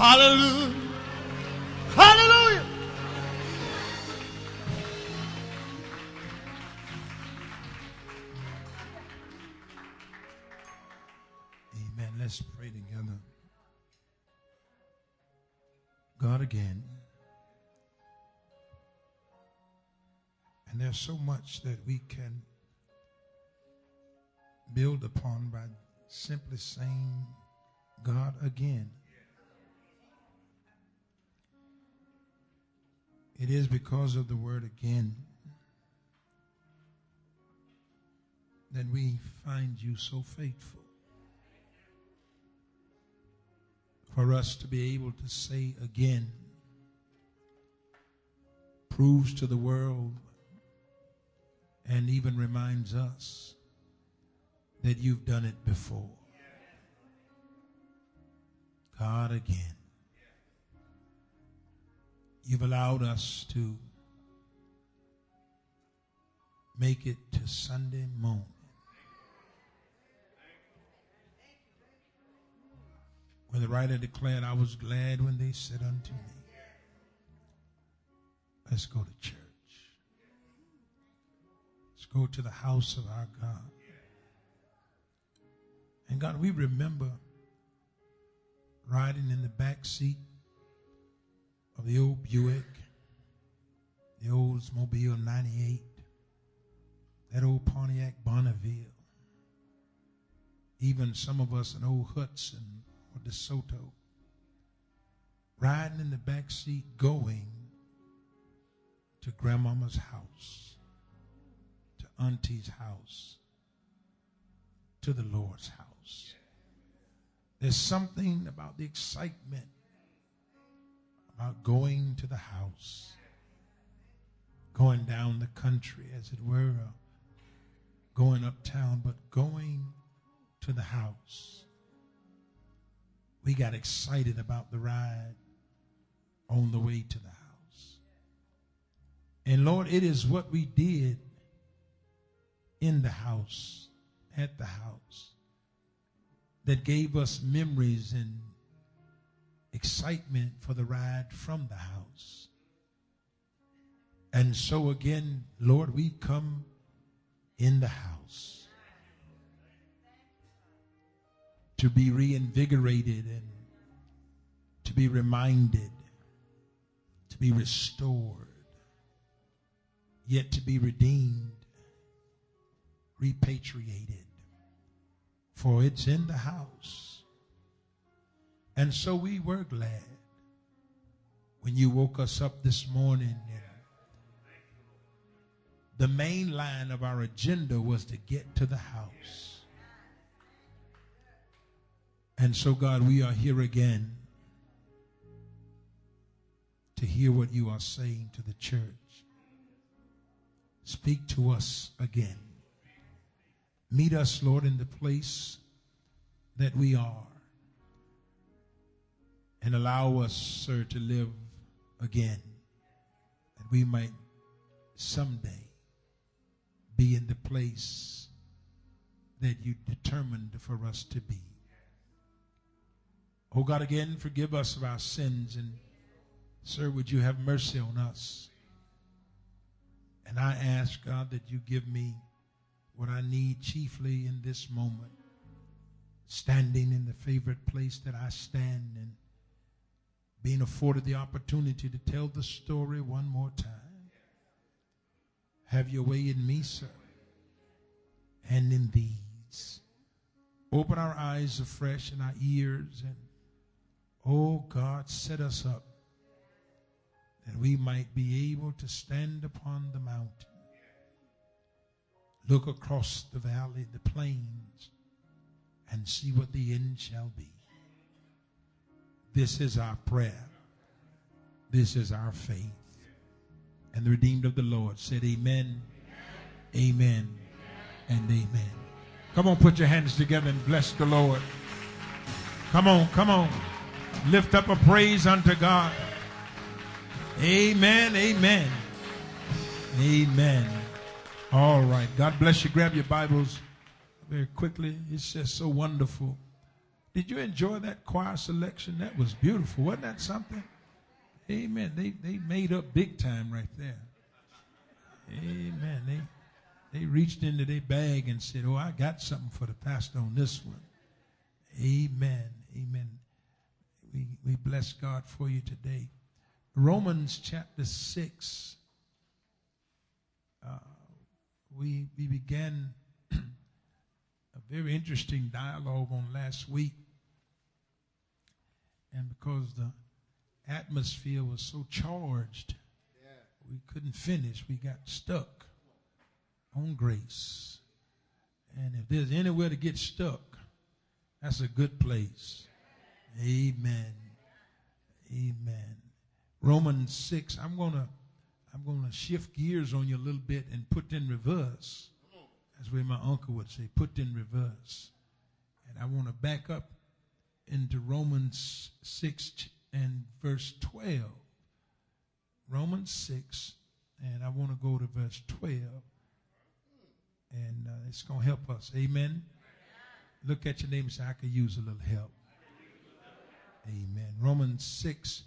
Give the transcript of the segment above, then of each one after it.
Hallelujah. Hallelujah. Amen. Let's pray together. God, again. And there's so much that we can build upon by simply saying, God, again. It is because of the word again that we find you so faithful. For us to be able to say again proves to the world and even reminds us that you've done it before. God, again. You've allowed us to make it to Sunday morning. When the writer declared, I was glad when they said unto me, let's go to church. Let's go to the house of our God. And God, we remember riding in the back seat of the old Buick, the Oldsmobile 98, that old Pontiac Bonneville, even some of us in old Hudson or DeSoto, riding in the back seat going to grandmama's house, to auntie's house, to the Lord's house. There's something about the excitement about going to the house, going down the country, as it were, going uptown, but going to the house. We got excited about the ride on the way to the house. And Lord, it is what we did in the house, at the house, that gave us memories and excitement for the ride from the house. And so again, Lord, we come in the house to be reinvigorated and to be reminded, to be restored, yet to be redeemed, repatriated. For it's in the house. And so we were glad when you woke us up this morning. And the main line of our agenda was to get to the house. And so, God, we are here again to hear what you are saying to the church. Speak to us again. Meet us, Lord, in the place that we are. And allow us, sir, to live again, that we might someday be in the place that you determined for us to be. Oh God, again, forgive us of our sins, and sir, would you have mercy on us? And I ask, God, that you give me what I need chiefly in this moment, standing in the favorite place that I stand and being afforded the opportunity to tell the story one more time. Have your way in me, sir, and in these. Open our eyes afresh and our ears, and, oh God, set us up that we might be able to stand upon the mountain, look across the valley, the plains, and see what the end shall be. This is our prayer. This is our faith. And the redeemed of the Lord said amen, amen, and amen. Come on, put your hands together and bless the Lord. Come on, come on. Lift up a praise unto God. Amen, amen, amen. All right. God bless you. Grab your Bibles very quickly. It's just so wonderful Did you enjoy that choir selection? That was beautiful. Wasn't that something? Amen. They made up big time right there. Amen. They reached into their bag and said, oh, I got something for the pastor on this one. Amen. Amen. We bless God for you today. Romans chapter 6. We began a very interesting dialogue on last week. And because the atmosphere was so charged, we couldn't finish. We got stuck on grace. And if there's anywhere to get stuck, that's a good place. Amen. Amen. Romans 6. I'm gonna shift gears on you a little bit and put in reverse. That's where my uncle would say, put in reverse. And I want to back up into Romans 6 and verse 12. Romans 6, and I want to go to verse 12. And it's going to help us. Amen. Look at your neighbor and say, I could use a little help. Amen. Romans 6,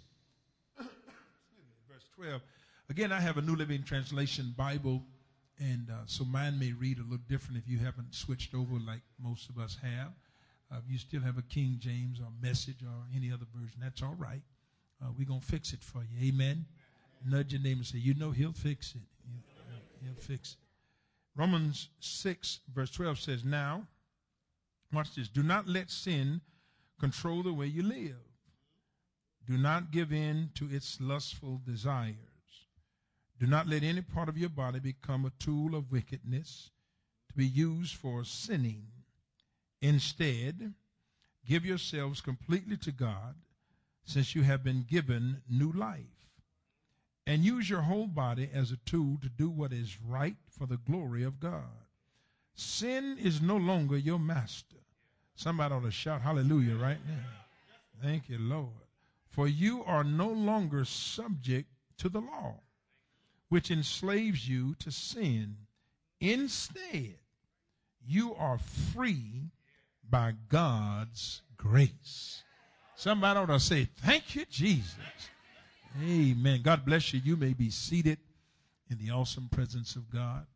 verse 12. Again, I have a New Living Translation Bible, and so mine may read a little different if you haven't switched over like most of us have. If you still have a King James or Message or any other version, that's all right. We're going to fix it for you. Amen. Nudge your neighbor and say, you know he'll fix it. He'll fix it. Romans 6, verse 12 says, now, watch this. Do not let sin control the way you live. Do not give in to its lustful desires. Do not let any part of your body become a tool of wickedness to be used for sinning. Instead, give yourselves completely to God, since you have been given new life. And use your whole body as a tool to do what is right for the glory of God. Sin is no longer your master. Somebody ought to shout hallelujah right now. Thank you, Lord. For you are no longer subject to the law, which enslaves you to sin. Instead, you are free by God's grace. Somebody ought to say, thank you, Jesus. Amen. God bless you. You may be seated in the awesome presence of God.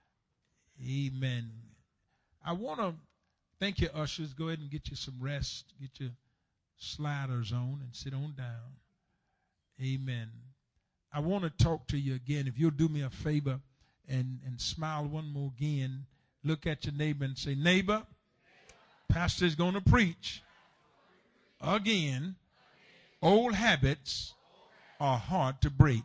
Amen. I want to thank you, ushers. Go ahead and get you some rest. Get your sliders on and sit on down. Amen. I want to talk to you again. If you'll do me a favor and smile one more again, look at your neighbor and say, neighbor, pastor's going to preach again. Old habits are hard to break.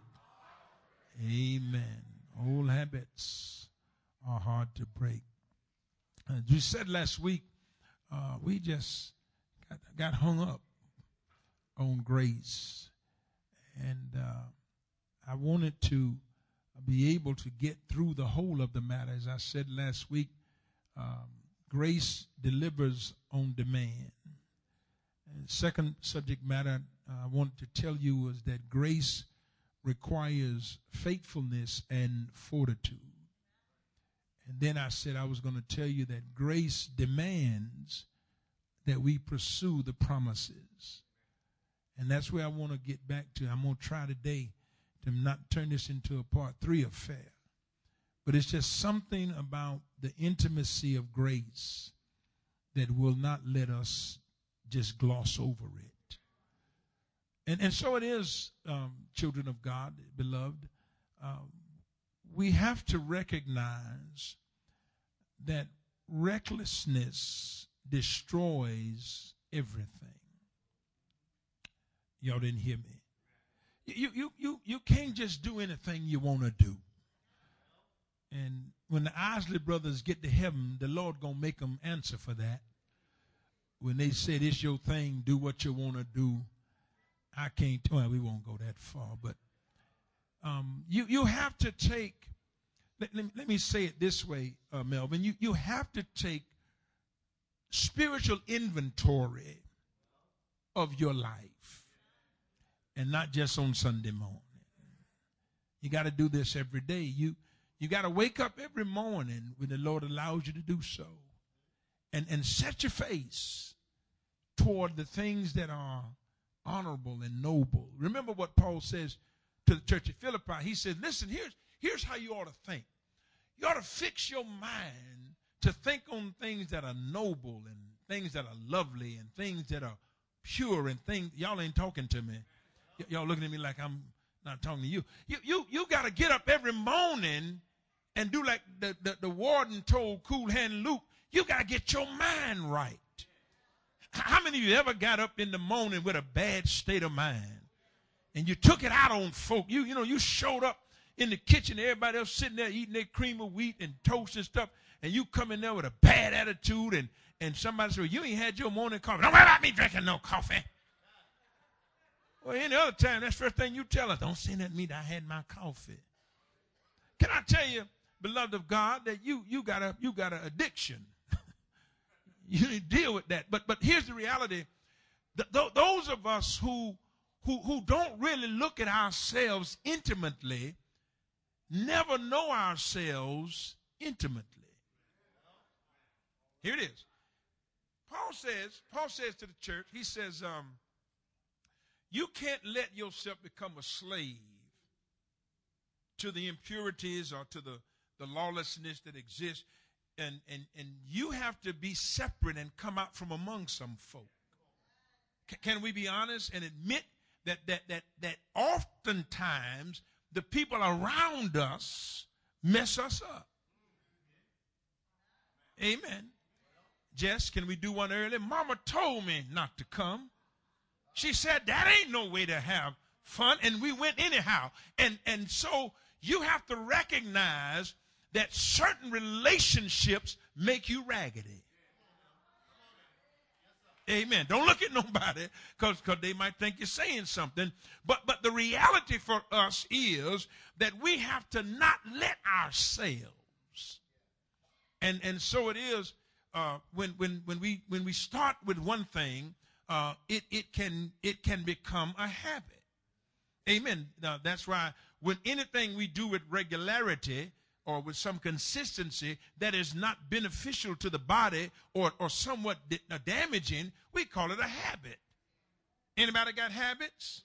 Amen. Old habits are hard to break. As we said last week, we just got hung up on grace. And I wanted to be able to get through the whole of the matter. As I said last week, grace delivers on demand. And second subject matter I wanted to tell you was that grace requires faithfulness and fortitude. And then I said I was going to tell you that grace demands that we pursue the promises. And that's where I want to get back to. I'm going to try today to not turn this into a part 3 affair. But it's just something about the intimacy of grace that will not let us just gloss over it. And so it is, children of God, beloved. We have to recognize that recklessness destroys everything. Y'all didn't hear me. You can't just do anything you want to do. And when the Isley brothers get to heaven, the Lord going to make them answer for that. When they said, it's your thing, do what you want to do. I can't, well, we won't go that far, but you have to take, let me say it this way, Melvin, you have to take spiritual inventory of your life and not just on Sunday morning. You got to do this every day. You got to wake up every morning when the Lord allows you to do so and set your face toward the things that are honorable and noble. Remember what Paul says to the church at Philippi. He said, listen, here's how you ought to think. You ought to fix your mind to think on things that are noble and things that are lovely and things that are pure and things. Y'all ain't talking to me. Y'all looking at me like I'm not talking to you. You got to get up every morning and do like the warden told Cool Hand Luke. You got to get your mind right. How many of you ever got up in the morning with a bad state of mind and you took it out on folk? You showed up in the kitchen, everybody else sitting there eating their cream of wheat and toast and stuff, and you come in there with a bad attitude, and somebody said, well, you ain't had your morning coffee. Don't worry about me drinking no coffee. Well, any other time, that's the first thing you tell us. Don't say that to me that I had my coffee. Can I tell you, beloved of God, that you got an addiction. You need to deal with that. But here's the reality. Those of us who don't really look at ourselves intimately never know ourselves intimately. Here it is. Paul says to the church, he says, you can't let yourself become a slave to the impurities or to the lawlessness that exists. And you have to be separate and come out from among some folk. Can we be honest and admit that oftentimes the people around us mess us up? Amen. Jess, can we do one early? Mama told me not to come. She said that ain't no way to have fun, and we went anyhow. And so you have to recognize that certain relationships make you raggedy. Amen. Don't look at nobody because they might think you're saying something. But the reality for us is that we have to not let ourselves. And so it is when we start with one thing, it can become a habit. Amen. Now that's why when anything we do with regularity or with some consistency that is not beneficial to the body or somewhat damaging, we call it a habit. Anybody got habits?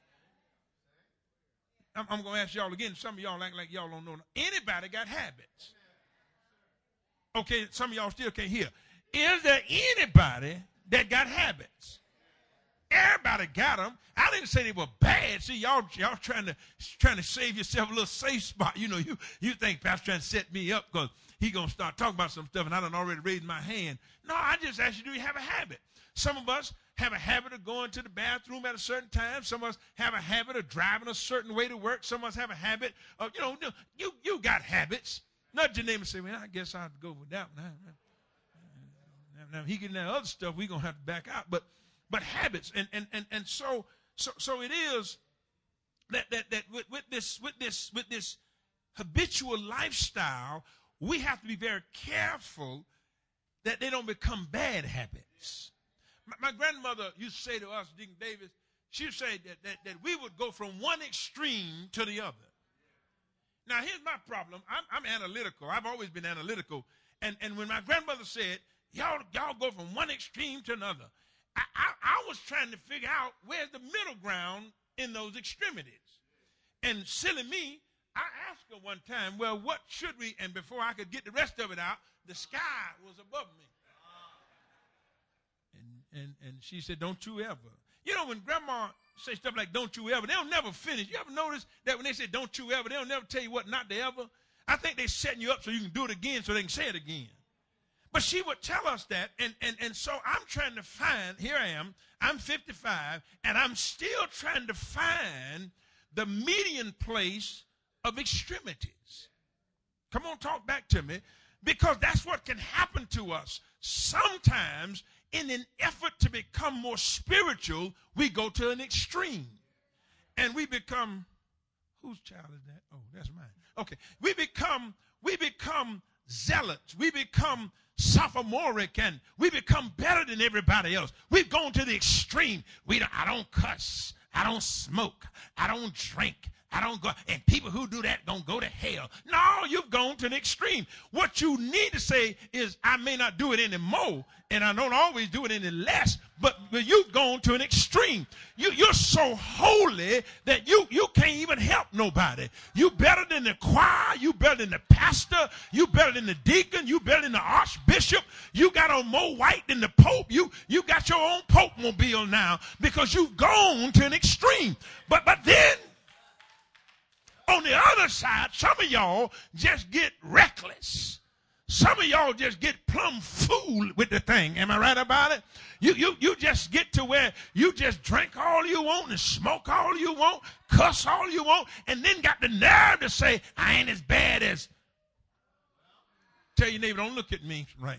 I'm going to ask y'all again. Some of y'all act like y'all don't know. Anybody got habits? Okay, some of y'all still can't hear. Is there anybody that got habits? Everybody got them. I didn't say they were bad. See, y'all trying to save yourself a little safe spot. You think Pastor trying to set me up because he going to start talking about some stuff and I done already raised my hand. No, I just asked you, do you have a habit? Some of us have a habit of going to the bathroom at a certain time. Some of us have a habit of driving a certain way to work. Some of us have a habit of, you got habits. Nudge your neighbor and say, well, I guess I'll go with that one. Now, if he getting that other stuff, we're going to have to back out. But habits. And so it is that with this habitual lifestyle, we have to be very careful that they don't become bad habits. My grandmother used to say to us, Deacon Davis, she would say that we would go from one extreme to the other. Now, here's my problem. I'm analytical. I've always been analytical. And when my grandmother said, y'all go from one extreme to another, I was trying to figure out where's the middle ground in those extremities. And silly me, I asked her one time, well, what should we, and before I could get the rest of it out, the sky was above me. And she said, don't you ever. When grandma say stuff like, don't you ever, they'll never finish. You ever notice that when they say, don't you ever, they'll never tell you what not to ever? I think they're setting you up so you can do it again so they can say it again. But she would tell us that, and so I'm trying to find, here I am, I'm 55, and I'm still trying to find the median place of extremities. Come on, talk back to me, because that's what can happen to us. Sometimes, in an effort to become more spiritual, we go to an extreme. And we become, whose child is that? Oh, that's mine. Okay, we become zealots. We become sophomoric, and we become better than everybody else. We've gone to the extreme. I don't cuss. I don't smoke. I don't drink. I don't go, and people who do that don't go to hell. No, you've gone to an extreme. What you need to say is, I may not do it anymore, and I don't always do it any less, but you've gone to an extreme. You're so holy that you can't even help nobody. You better than the choir. You better than the pastor. You better than the deacon. You better than the archbishop. You got on more white than the pope. You got your own pope mobile now because you've gone to an extreme. But then, on the other side, some of y'all just get reckless. Some of y'all just get plumb fooled with the thing. Am I right about it? You just get to where you just drink all you want and smoke all you want, cuss all you want, and then got the nerve to say, I ain't as bad as. Tell your neighbor, don't look at me. Right.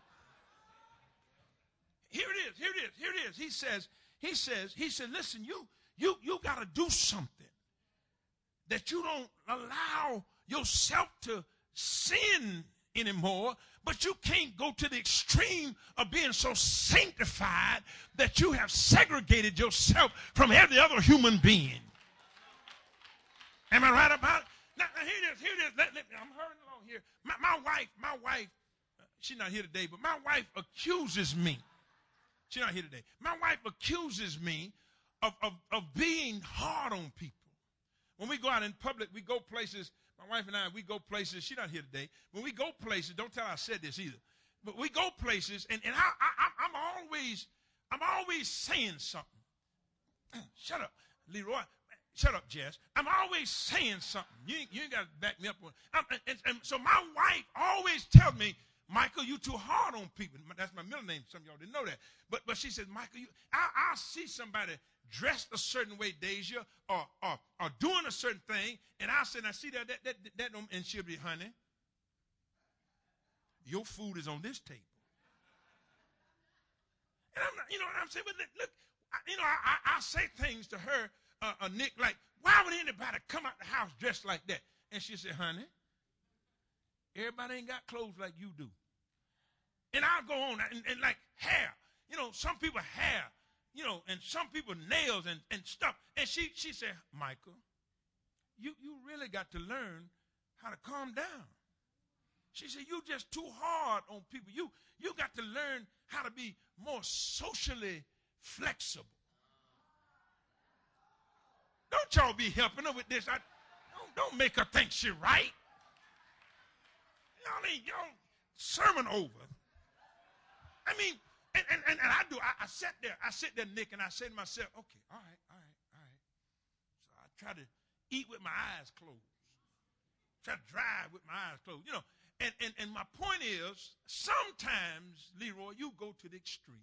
Here it is. He says, listen, you got to do something. That you don't allow yourself to sin anymore, but you can't go to the extreme of being so sanctified that you have segregated yourself from every other human being. Am I right about it? Now here it is. I'm hurrying along here. My wife, she's not here today, but my wife accuses me. She's not here today. My wife accuses me of being hard on people. When we go out in public, we go places. My wife and I, we go places. She's not here today. When we go places, don't tell her I said this either. But we go places, and I'm always saying something. Shut up, Leroy. Shut up, Jess. I'm always saying something. You ain't got to back me up. And so my wife always tells me, Michael, you too hard on people. That's my middle name. Some of y'all didn't know that. But she says, Michael, I'll see somebody dressed a certain way, Deja, or doing a certain thing, and I'll say, now see that and she'll be, honey, your food is on this table. And I'm not, you know what I'm saying? But look, I say things to her, Nick, like, why would anybody come out the house dressed like that? And she said, honey, everybody ain't got clothes like you do. And I'll go on, and like hair. Some people hair. And some people nails and stuff. And she said, Michael, you really got to learn how to calm down. She said, you just too hard on people. You got to learn how to be more socially flexible. Don't y'all be helping her with this. Don't make her think she right. Y'all sermon over. I mean, and I sit there, Nick, and I say to myself, okay, all right. So I try to eat with my eyes closed. Try to drive with my eyes closed. And my point is, sometimes, Leroy, you go to the extreme.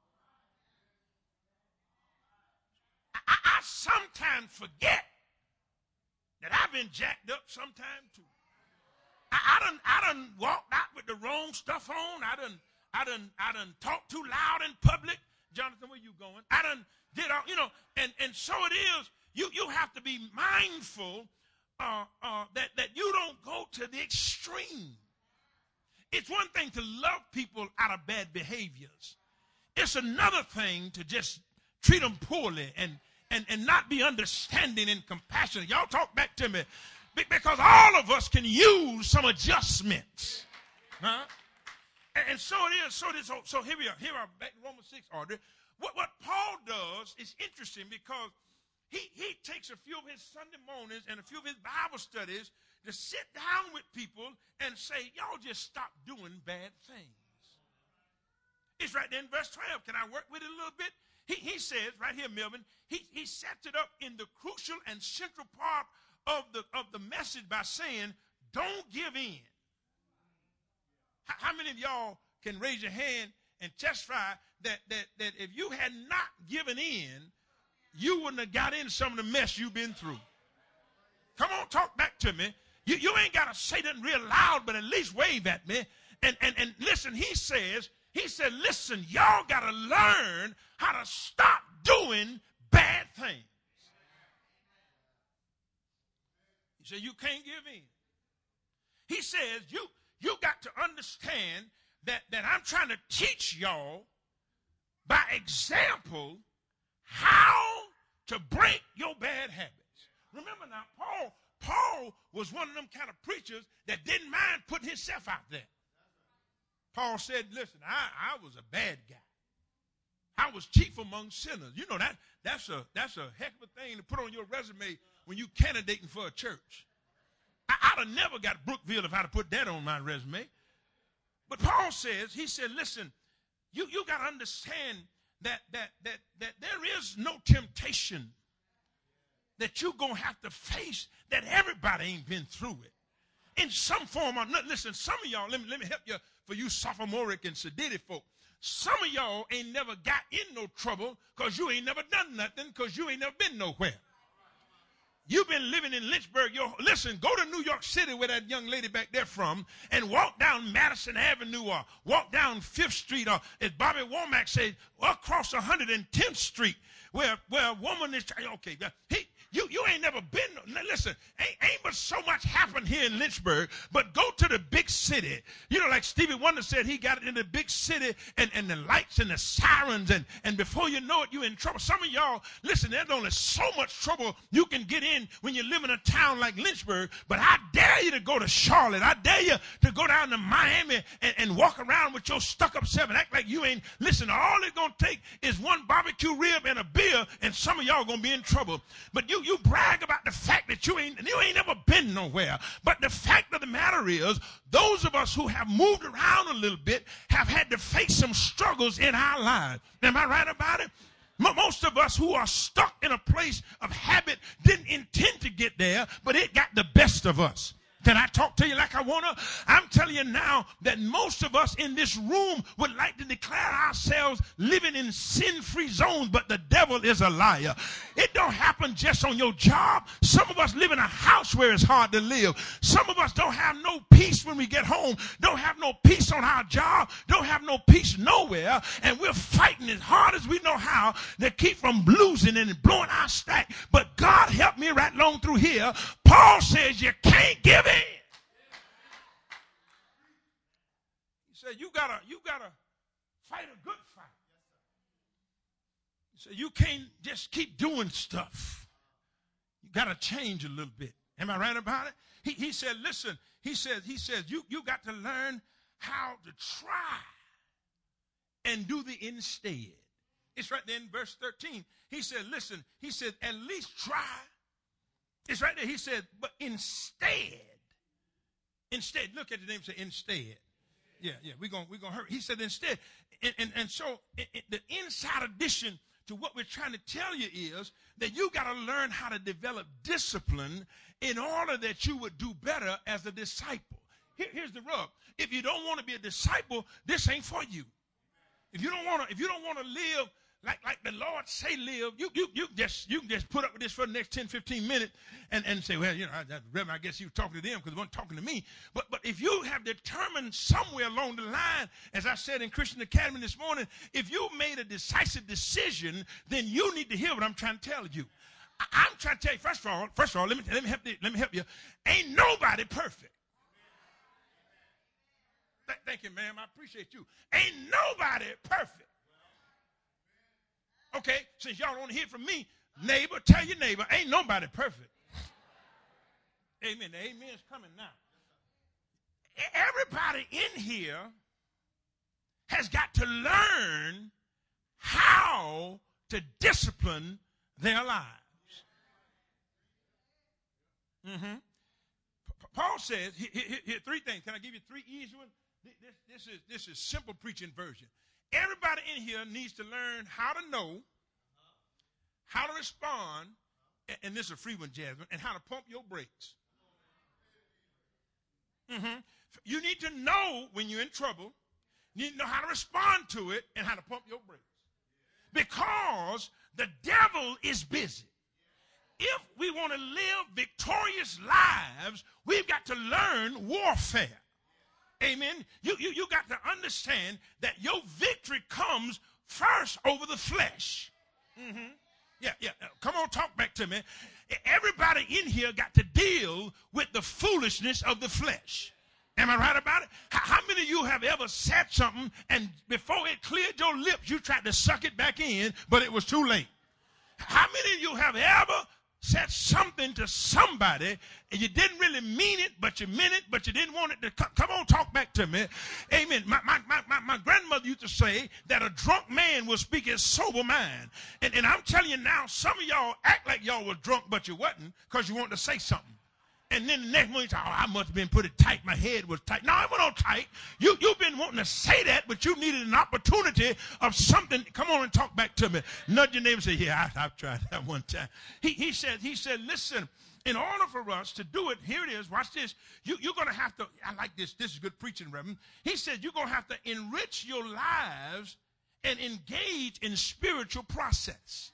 I sometimes forget that I've been jacked up sometime too. I done walked out with the wrong stuff on. I done talked too loud in public. Jonathan, where you going? I done did all, and so it is. You have to be mindful that you don't go to the extreme. It's one thing to love people out of bad behaviors. It's another thing to just treat them poorly and not be understanding and compassionate. Y'all talk back to me. Because all of us can use some adjustments. Huh? And so it is. So here we are. Here are back in Romans 6, Audrey. What Paul does is interesting because he takes a few of his Sunday mornings and a few of his Bible studies to sit down with people and say, y'all just stop doing bad things. It's right there in verse 12. Can I work with it a little bit? He says, right here, Melvin, he sets it up in the crucial and central part of the message by saying, don't give in. How many of y'all can raise your hand and testify that if you had not given in, you wouldn't have got in some of the mess you've been through? Come on, talk back to me. You ain't got to say that real loud, but at least wave at me. And listen, he said, listen, y'all got to learn how to stop doing bad things. He said, you can't give in. He says, you got to understand that I'm trying to teach y'all by example how to break your bad habits. Remember now, Paul was one of them kind of preachers that didn't mind putting himself out there. Paul said, listen, I was a bad guy. I was chief among sinners. You know, that's a heck of a thing to put on your resume when you candidating for a church. I'd have never got Brookville if I'd have put that on my resume. But Paul says, he said, listen, you got to understand that there is no temptation that you're going to have to face that everybody ain't been through it. In some form or another. Listen, some of y'all, let me help you, for you sophomoric and sedity folk. Some of y'all ain't never got in no trouble because you ain't never done nothing, because you ain't never been nowhere. You've been living in Lynchburg. Listen, go to New York City where that young lady back there from and walk down Madison Avenue or walk down 5th Street or, as Bobby Womack said, across 110th Street where a woman is, okay, you ain't never been, listen, ain't but so much happened here in Lynchburg, but go to the big city. You know, like Stevie Wonder said, he got in the big city and the lights and the sirens, and before you know it, you're in trouble. Some of y'all, listen, there's only so much trouble you can get in when you live in a town like Lynchburg, but I dare you to go to Charlotte. I dare you to go down to Miami and walk around with your stuck-up self and act like you ain't, listen, all it's going to take is one barbecue rib and a beer, and some of y'all going to be in trouble. But you brag about the fact that you ain't never been nowhere. But the fact of the matter is, those of us who have moved around a little bit have had to face some struggles in our lives. Am I right about it? Most of us who are stuck in a place of habit didn't intend to get there, but it got the best of us. Can I talk to you like I want to? I'm telling you now that most of us in this room would like to declare ourselves living in sin-free zones, but the devil is a liar. It don't happen just on your job. Some of us live in a house where it's hard to live. Some of us don't have no peace when we get home, don't have no peace on our job, don't have no peace nowhere, and we're fighting as hard as we know how to keep from losing and blowing our stack. But God helped me right along through here. Paul says you can't give in. He said you gotta fight a good fight. He said you can't just keep doing stuff. You gotta change a little bit. Am I right about it? He said, listen, he says you got to learn how to try and do the instead. It's right there in verse 13. He said, listen, he said, at least try. It's right there. He said, but instead, look at the name and say, instead. Yeah, we're gonna hurry. He said, instead. And so the inside addition to what we're trying to tell you is that you got to learn how to develop discipline in order that you would do better as a disciple. Here's the rub. If you don't want to be a disciple, this ain't for you. If you don't want to live like the Lord say live, you can just put up with this for the next 10, 15 minutes and say, well, you know, Reverend, I guess you were talking to them because they weren't talking to me. But if you have determined somewhere along the line, as I said in Christian Academy this morning, if you made a decisive decision, then you need to hear what I'm trying to tell you. I'm trying to tell you, first of all, let me help you. Ain't nobody perfect. Thank you, ma'am. I appreciate you. Ain't nobody perfect. Okay, since y'all don't want to hear from me, neighbor, tell your neighbor, ain't nobody perfect. Amen. The amen's coming now. Everybody in here has got to learn how to discipline their lives. Paul says, here 3 things. Can I give you 3 easy ones? This is simple preaching version. Everybody in here needs to learn how to know, how to respond, and this is a free one, Jasmine, and how to pump your brakes. You need to know when you're in trouble. You need to know how to respond to it and how to pump your brakes. Because the devil is busy. If we want to live victorious lives, we've got to learn warfare. Amen. You got to understand that your victory comes first over the flesh. Yeah. Come on, talk back to me. Everybody in here got to deal with the foolishness of the flesh. Am I right about it? How many of you have ever said something and before it cleared your lips, you tried to suck it back in, but it was too late? How many of you have ever said something to somebody, and you didn't really mean it, but you meant it, but you didn't want it to come on, talk back to me. Amen. My grandmother used to say that a drunk man will speak his sober mind. And I'm telling you now, some of y'all act like y'all was drunk, but you wasn't, because you wanted to say something. And then the next morning, you say, oh, I must have been put it tight. My head was tight. No, it wasn't tight. You've been wanting to say that, but you needed an opportunity of something. Come on and talk back to me. Nudge your neighbor and say, yeah, I've tried that one time. He said, listen, in order for us to do it, here it is. Watch this. You're going to have to, I like this. This is good preaching, Reverend. He said, you're going to have to enrich your lives and engage in spiritual process.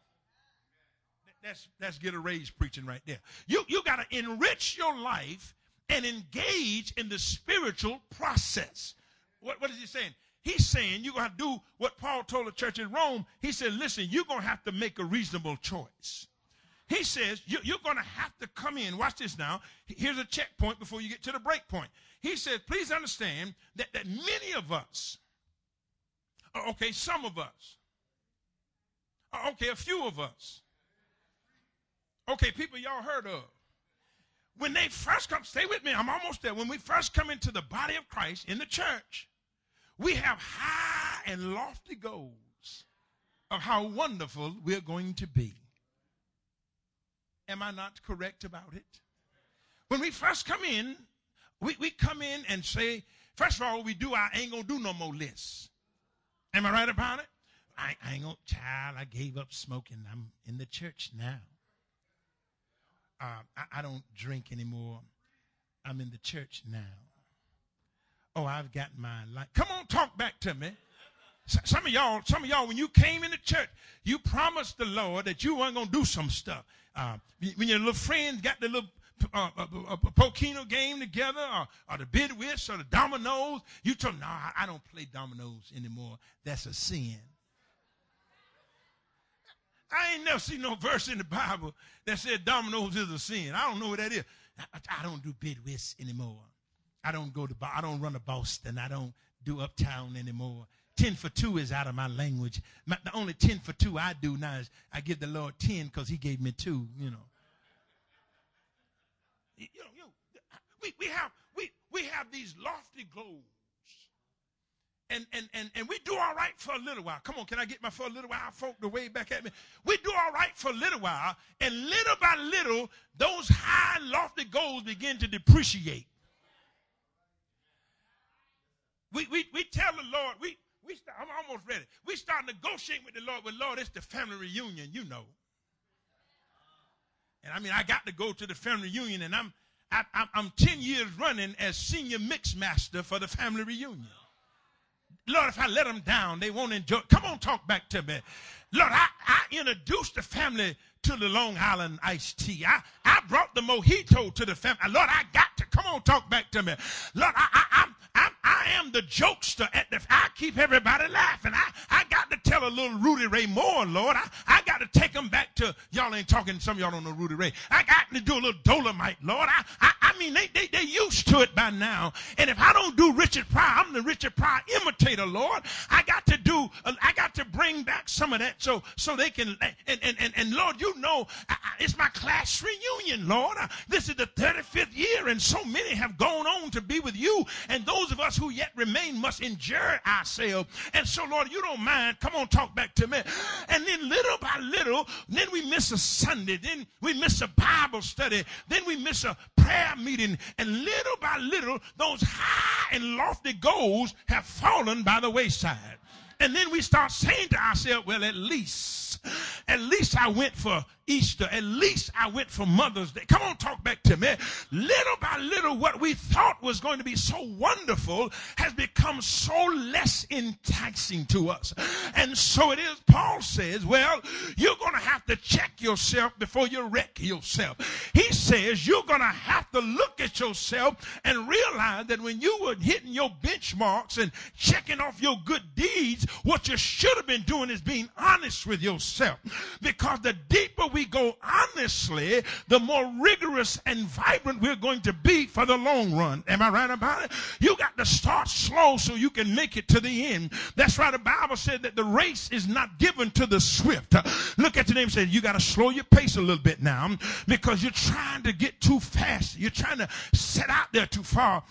That's get a raise preaching right there. You got to enrich your life and engage in the spiritual process. What is he saying? He's saying you're going to do what Paul told the church in Rome. He said, listen, you're going to have to make a reasonable choice. He says you're going to have to come in. Watch this now. Here's a checkpoint before you get to the break point. He said, please understand that many of us, okay, some of us, okay, a few of us, okay, people y'all heard of. When they first come, stay with me, I'm almost there. When we first come into the body of Christ in the church, we have high and lofty goals of how wonderful we're going to be. Am I not correct about it? When we first come in, we come in and say, first of all, I ain't going to do no more lists. Am I right about it? I ain't going to, child, I gave up smoking. I'm in the church now. I don't drink anymore. I'm in the church now. Oh, I've got my life. Come on, talk back to me. Some of y'all, when you came in the church, you promised the Lord that you weren't going to do some stuff. When your little friends got the little Pokino game together, or the bid whist, or the dominoes, you told them, no, I don't play dominoes anymore. That's a sin. I ain't never seen no verse in the Bible that said dominoes is a sin. I don't know what that is. I don't do bid whist anymore. I don't run to Boston. I don't do Uptown anymore. 10 for 2 is out of my language. The only 10 for 2 I do now is I give the Lord 10 because he gave me 2, you know. We have these lofty goals. And we do all right for a little while. Come on, can I get my for a little while folk to wave back at me? We do all right for a little while, and little by little, those high, lofty goals begin to depreciate. We tell the Lord, I'm almost ready. We start negotiating with the Lord. Well, Lord, it's the family reunion, you know. And I mean, I got to go to the family reunion, and I'm 10 years running as senior mix master for the family reunion. Lord, if I let them down, they won't enjoy. Come on, talk back to me. Lord, I introduced the family to the Long Island iced tea. I brought the mojito to the family. Lord, I got to. Come on, talk back to me. Lord, I am the jokester I keep everybody laughing. I got to tell a little Rudy Ray Moore, Lord. I got to take them back to, y'all ain't talking, some of y'all don't know Rudy Ray. I got to do a little Dolomite, Lord. I mean, they used to it by now. And if I don't do Richard Pryor, I'm the Richard Pryor imitator, Lord. I got to bring back some of that so they can, and Lord, you know, it's my class reunion, Lord. This is the 35th year, and so many have gone on to be with you, and those of us who yet remain must endure ourselves. And so, Lord, you don't mind. Come on, talk back to me. And then little by little, then we miss a Sunday, then we miss a Bible study, then we miss a prayer meeting, and little by little, those high and lofty goals have fallen by the wayside. And then we start saying to ourselves, well, at least I went for Easter. At least I went for Mother's Day. Come on, talk back to me. Little by little, what we thought was going to be so wonderful has become so less enticing to us. And so it is, Paul says, well, you're going to have to check yourself before you wreck yourself. He says you're going to have to look at yourself and realize that when you were hitting your benchmarks and checking off your good deeds, what you should have been doing is being honest with yourself. Because the deeper we go honestly, the more rigorous and vibrant we're going to be for the long run. Am I right about it? You got to start slow so you can make it to the end. That's why the Bible said that the race is not given to the swift. Look at your name and say, you got to slow your pace a little bit now, because you're trying to get too fast. You're trying to set out there too far.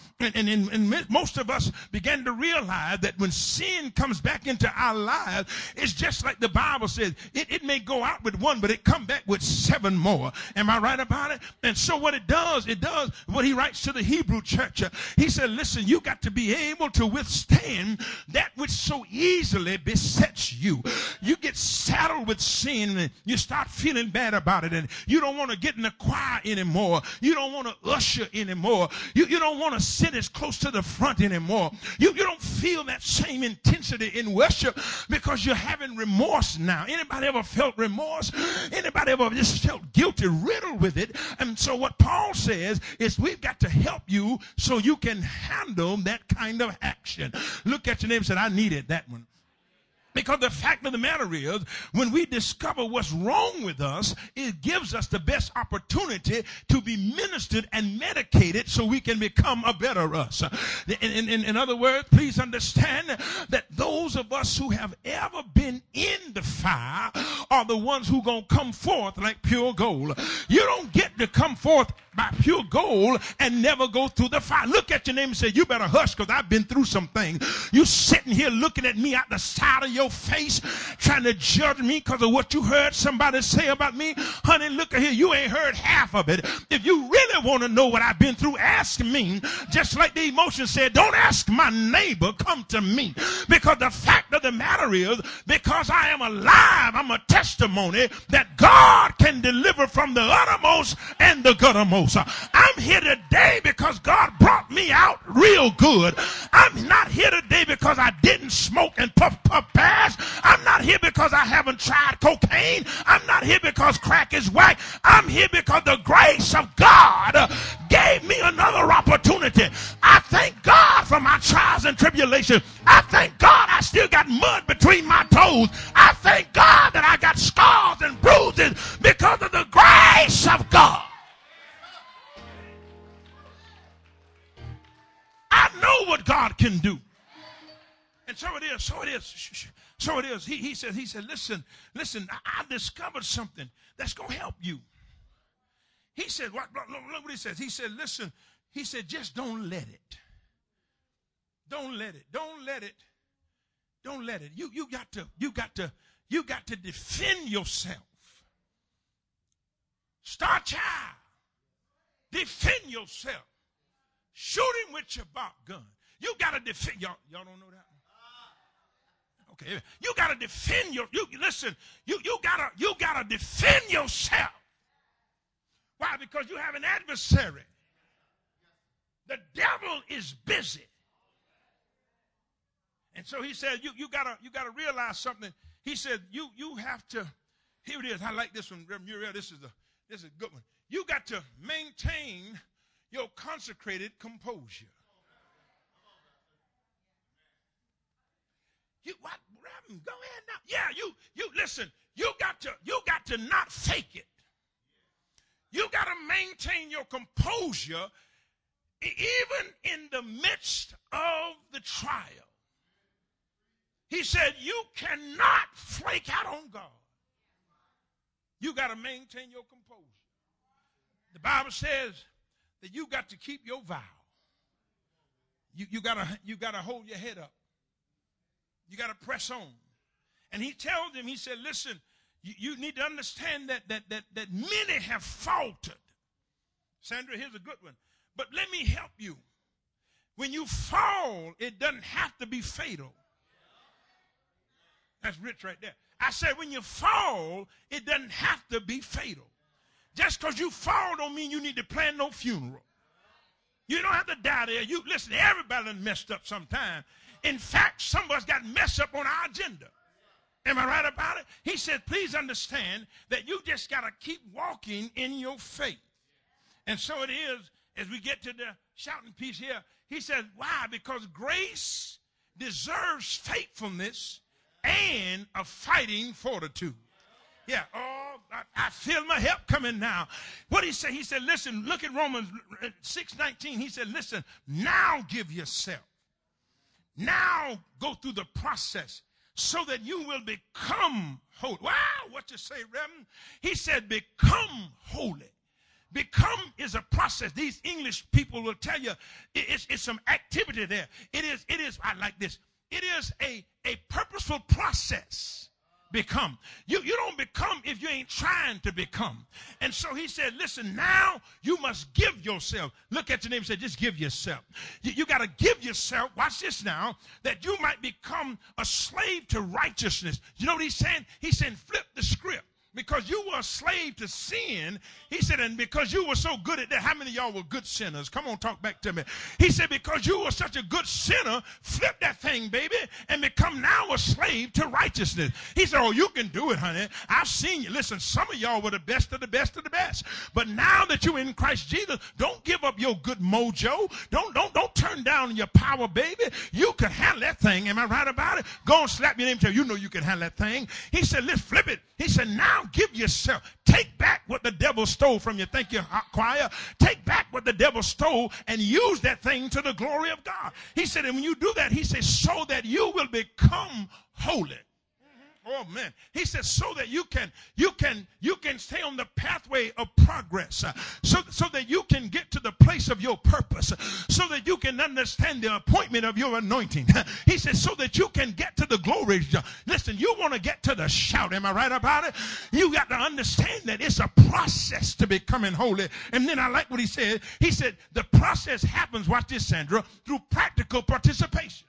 And most of us began to realize that when sin comes back into our lives, it's just like the Bible says, it may go out with one, but it come back with 7 more. Am I right about it? And so what it does what he writes to the Hebrew church. He said, listen, you got to be able to withstand that which so easily besets you. You get saddled with sin and you start feeling bad about it, and you don't want to get in the choir anymore. You don't want to usher anymore. You don't want to sit as close to the front anymore. You don't feel that same intensity in worship because you're having remorse now. Anybody ever felt remorse? Anybody ever just felt guilty, riddled with it? And so what Paul says is we've got to help you so you can handle that kind of action. Look at your neighbor and say, I needed that one. Because the fact of the matter is, when we discover what's wrong with us, it gives us the best opportunity to be ministered and medicated so we can become a better us. In other words, please understand that those of us who have ever been in the fire are the ones who going to come forth like pure gold. You don't get to come forth by pure gold and never go through the fire. Look at your name and say, you better hush because I've been through some things. You sitting here looking at me out the side of your face trying to judge me because of what you heard somebody say about me. Honey, look at here. You ain't heard half of it. If you really want to know what I've been through, ask me. Just like the emotion said, don't ask my neighbor, come to me. Because the fact of the matter is, because I am alive, I'm a testimony that God can deliver from the uttermost and the guttermost. I'm here today because God brought me out real good. I'm not here today because I didn't smoke and puff pass. I'm not here because I haven't tried cocaine. I'm not here because crack is whack. I'm here because the grace of God gave me another opportunity. I thank God for my trials and tribulations. I thank God I still got mud between my toes. I thank God that I got scars and bruises because of the grace of God. I know what God can do. And so it is. He said, listen, I discovered something that's going to help you. He said, look what he says. He said, listen, he said, just don't let it. Don't let it. Don't let it. Don't let it. You got to defend yourself. Star child. Defend yourself. Shoot him with your bark gun. You got to defend. Y'all don't know that? Okay. You got to defend listen, you got to defend yourself. Why? Because you have an adversary. The devil is busy. And so he said, you gotta realize something. He said, you have to, here it is. I like this one, Reverend Muriel. This is a good one. You got to maintain your consecrated composure. You what, Reverend? Go ahead now. Yeah, you listen. You got to not fake it. You got to maintain your composure even in the midst of the trial. He said, you cannot flake out on God. You got to maintain your composure. The Bible says that you got to keep your vow. You gotta hold your head up. You got to press on. And he tells him, he said, listen, you need to understand that many have faltered. Sandra, here's a good one. But let me help you. When you fall, it doesn't have to be fatal. That's rich right there. I said when you fall, it doesn't have to be fatal. Just because you fall don't mean you need to plan no funeral. You don't have to die there. You listen, everybody done messed up sometime. In fact, some of us got messed up on our agenda. Am I right about it? He said, please understand that you just got to keep walking in your faith. And so it is, as we get to the shouting piece here, he said, why? Because grace deserves faithfulness and a fighting fortitude. Yeah. Oh, I feel my help coming now. What did he say? He said, listen, look at Romans 6:19. He said, listen, now give yourself. Now go through the process so that you will become holy. Wow, what you say, Reverend? He said, become holy. Become is a process. These English people will tell you it's some activity there. It is, I like this. It is a purposeful process. Become. You don't become if you ain't trying to become. And so he said, listen, now you must give yourself. Look at your neighbor and say, just give yourself. You got to give yourself, watch this now, that you might become a slave to righteousness. You know what he's saying? He's saying, flip the script. Because you were a slave to sin, he said, and because you were so good at that, how many of y'all were good sinners? Come on, talk back to me. He said, because you were such a good sinner, flip that thing, baby, and become now a slave to righteousness. He said, oh, you can do it, honey. I've seen you. Listen, some of y'all were the best of the best of the best. But now that you're in Christ Jesus, don't give up your good mojo. Don't turn down your power, baby. You can handle that thing. Am I right about it? Go and slap your name and tell you know you can handle that thing. He said, let's flip it. He said, now give yourself. Take back what the devil stole from you. Thank you, choir. Take back what the devil stole and use that thing to the glory of God. He said, and when you do that, he said, so that you will become holy. Oh man, he says so that you can stay on the pathway of progress, so that you can get to the place of your purpose, so that you can understand the appointment of your anointing. He says so that you can get to the glory. Listen, you want to get to the shout. Am I right about it? You got to understand that it's a process to becoming holy. And then I like what he said. He said the process happens, watch this, Sandra, through practical participation.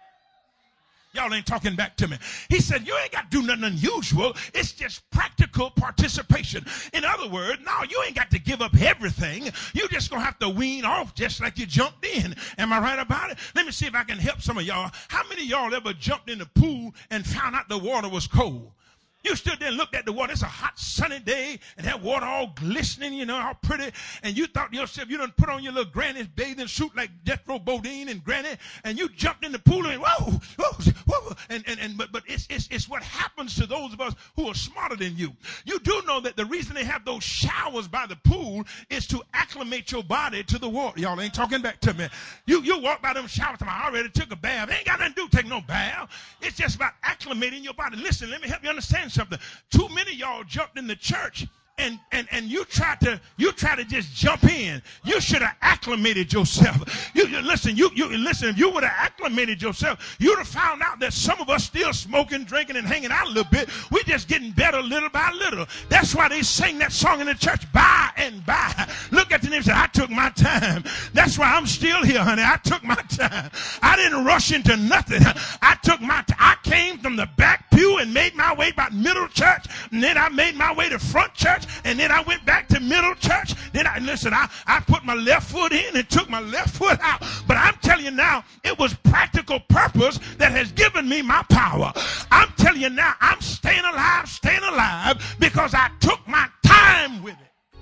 Y'all ain't talking back to me. He said, you ain't got to do nothing unusual. It's just practical participation. In other words, no, you ain't got to give up everything. You just going to have to wean off just like you jumped in. Am I right about it? Let me see if I can help some of y'all. How many of y'all ever jumped in the pool and found out the water was cold? You stood there and looked at the water. It's a hot, sunny day, and that water all glistening, you know, all pretty. And you thought to yourself, you done put on your little granny's bathing suit like Jethro Bodine and Granny, and you jumped in the pool and whoa, whoa, whoa. But it's what happens to those of us who are smarter than you. You do know that the reason they have those showers by the pool is to acclimate your body to the water. Y'all ain't talking back to me. You walk by them showers, I already took a bath. Ain't got nothing to do take no bath. It's just about acclimating your body. Listen, let me help you understand something. Too many of y'all jumped in the church and you try to just jump in. You should have acclimated yourself. You listen, if you would have acclimated yourself, you'd have found out that some of us still smoking, drinking, and hanging out a little bit. We're just getting better little by little. That's why they sing that song in the church, by and by. Look at the name and say, I took my time. That's why I'm still here, honey. I took my time. I didn't rush into nothing. I took my time. I came from the back pew and made my way about middle church, and then I made my way to front church, and then I went back to middle church. Then I put my left foot in and took my left foot out. But I'm telling you now, it was practical purpose that has given me my power. I'm telling you now, I'm staying alive because I took my time with it.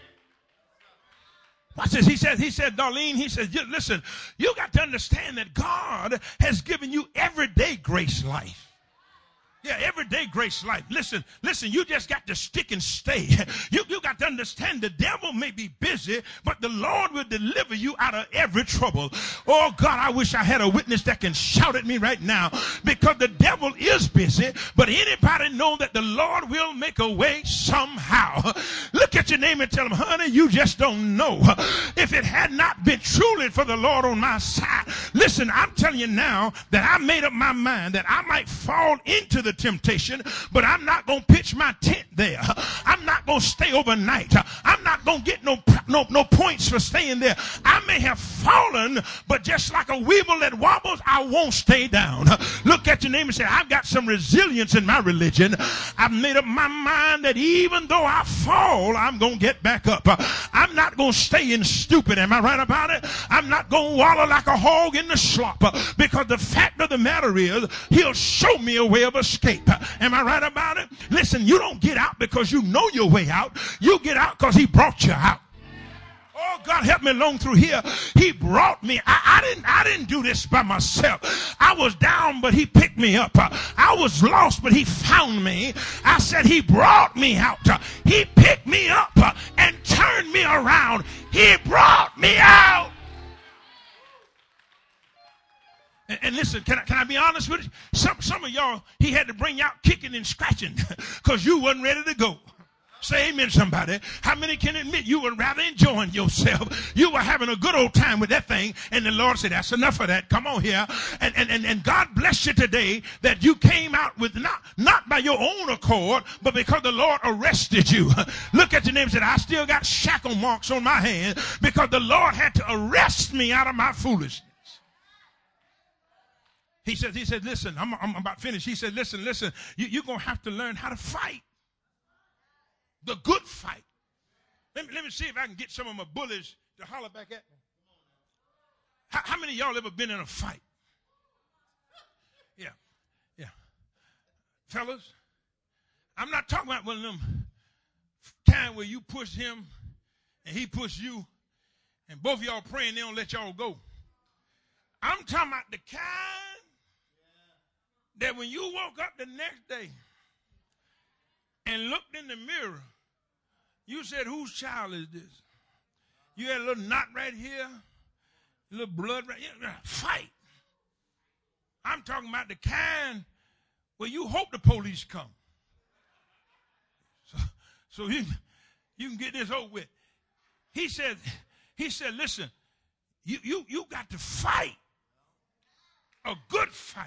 Watch this. He said, Darlene, he said, listen, you got to understand that God has given you everyday grace life. Yeah, everyday grace life. Listen, you just got to stick and stay. You got to understand the devil may be busy, but the Lord will deliver you out of every trouble. Oh, God, I wish I had a witness that can shout at me right now, because the devil is busy, but anybody know that the Lord will make a way somehow? Look at your name and tell him, honey, you just don't know. If it had not been truly for the Lord on my side. Listen, I'm telling you now that I made up my mind that I might fall into the temptation, but I'm not going to pitch my tent there. I'm not going to stay overnight. I'm not going to get no points for staying there. I may have fallen, but just like a weevil that wobbles, I won't stay down. Look at your neighbor and say, I've got some resilience in my religion. I've made up my mind that even though I fall, I'm going to get back up. I'm not going to stay in stupid. Am I right about it? I'm not going to wallow like a hog in the slop, because the fact of the matter is, he'll show me a way of escape. Am I right about it? Listen, you don't get out because you know your way out. You get out because he brought you out. Oh, God, help me along through here. He brought me. I didn't do this by myself. I was down, but he picked me up. I was lost, but he found me. I said he brought me out. He picked me up and turned me around. He brought me out. And listen, can I be honest with you? Some of y'all, he had to bring you out kicking and scratching because you wasn't ready to go. Say amen, somebody. How many can admit you were rather enjoying yourself? You were having a good old time with that thing. And the Lord said, that's enough of that. Come on here. And God bless you today that you came out with not by your own accord, but because the Lord arrested you. Look at your name and say, I still got shackle marks on my hand because the Lord had to arrest me out of my foolishness. He said, listen, I'm about finished. He said, listen, you're going to have to learn how to fight. The good fight. Let me see if I can get some of my bullies to holler back at me. How many of y'all ever been in a fight? Yeah. Fellas, I'm not talking about one of them time where you push him and he push you and both of y'all praying they don't let y'all go. I'm talking about the kind that when you woke up the next day and looked in the mirror, you said, whose child is this? You had a little knot right here, a little blood right here. Fight. I'm talking about the kind where you hope the police come. So you can get this over with. He said, listen, you got to fight. A good fight.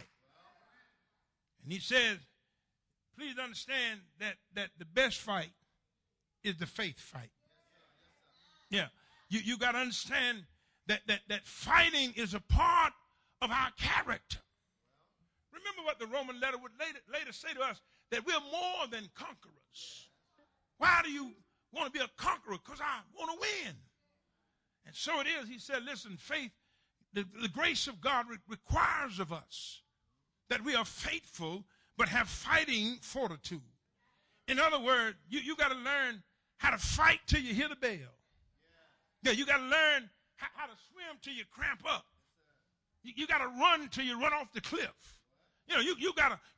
And he says, please understand that the best fight is the faith fight. Yeah. You got to understand that fighting is a part of our character. Remember what the Roman letter would later say to us, that we're more than conquerors. Why do you want to be a conqueror? Because I want to win. And so it is. He said, listen, faith, the grace of God requires of us that we are faithful but have fighting fortitude. In other words, you got to learn how to fight till you hear the bell. Yeah, you got to learn how to swim till you cramp up. You got to run till you run off the cliff. You know, you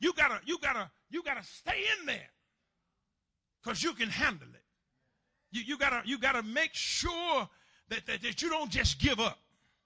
gotta stay in there because you can handle it. You gotta make sure that you don't just give up.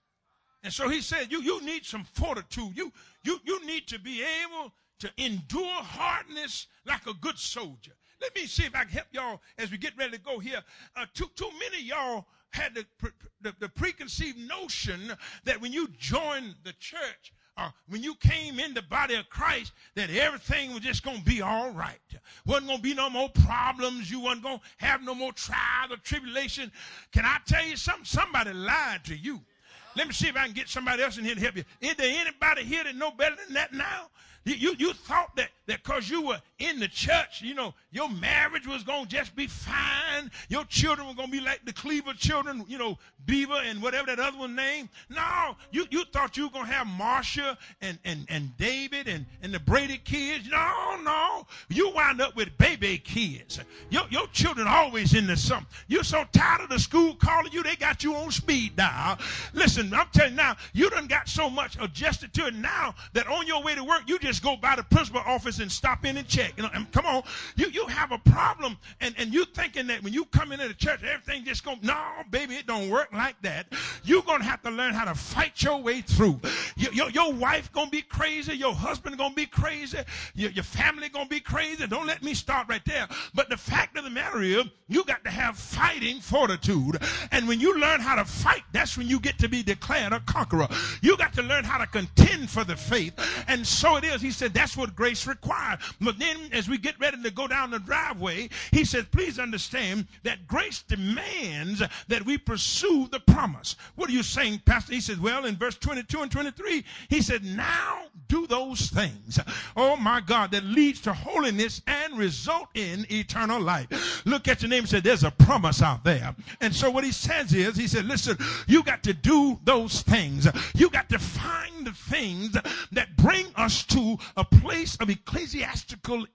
And so he said, you need some fortitude. You need to be able to endure hardness like a good soldier. Let me see if I can help y'all as we get ready to go here. Too many of y'all had the preconceived notion that when you joined the church, when you came in the body of Christ, that everything was just going to be all right. Wasn't going to be no more problems. You wasn't going to have no more trials or tribulation. Can I tell you something? Somebody lied to you. Let me see if I can get somebody else in here to help you. Is there anybody here that know better than that now? You thought that because you were in the church, you know, your marriage was going to just be fine. Your children were going to be like the Cleaver children, you know, Beaver and whatever that other one named. No, you thought you were going to have Marsha and David and the Brady kids. No. You wind up with baby kids. Your children always into something. You're so tired of the school calling you, they got you on speed dial. Listen, I'm telling you now, you done got so much adjusted to it now that on your way to work, you just go by the principal office and stop in and check. You know, and come on, you have a problem, and you thinking that when you come into the church, everything just going, no, baby, it don't work like that. You're going to have to learn how to fight your way through. Your wife going to be crazy. Your husband going to be crazy. Your family going to be crazy. Don't let me start right there. But the fact of the matter is, you got to have fighting fortitude. And when you learn how to fight, that's when you get to be declared a conqueror. You got to learn how to contend for the faith. And so it is. He said that's what grace requires. But then as we get ready to go down the driveway, he says, please understand that grace demands that we pursue the promise. What are you saying, Pastor? He says, well, in verse 22 and 23, he said, now do those things, oh my God, that leads to holiness and result in eternal life. Look at your name and say, there's a promise out there. And so what he says is, he said, listen, you got to do those things. You got to find the things that bring us to a place of ecclesiastical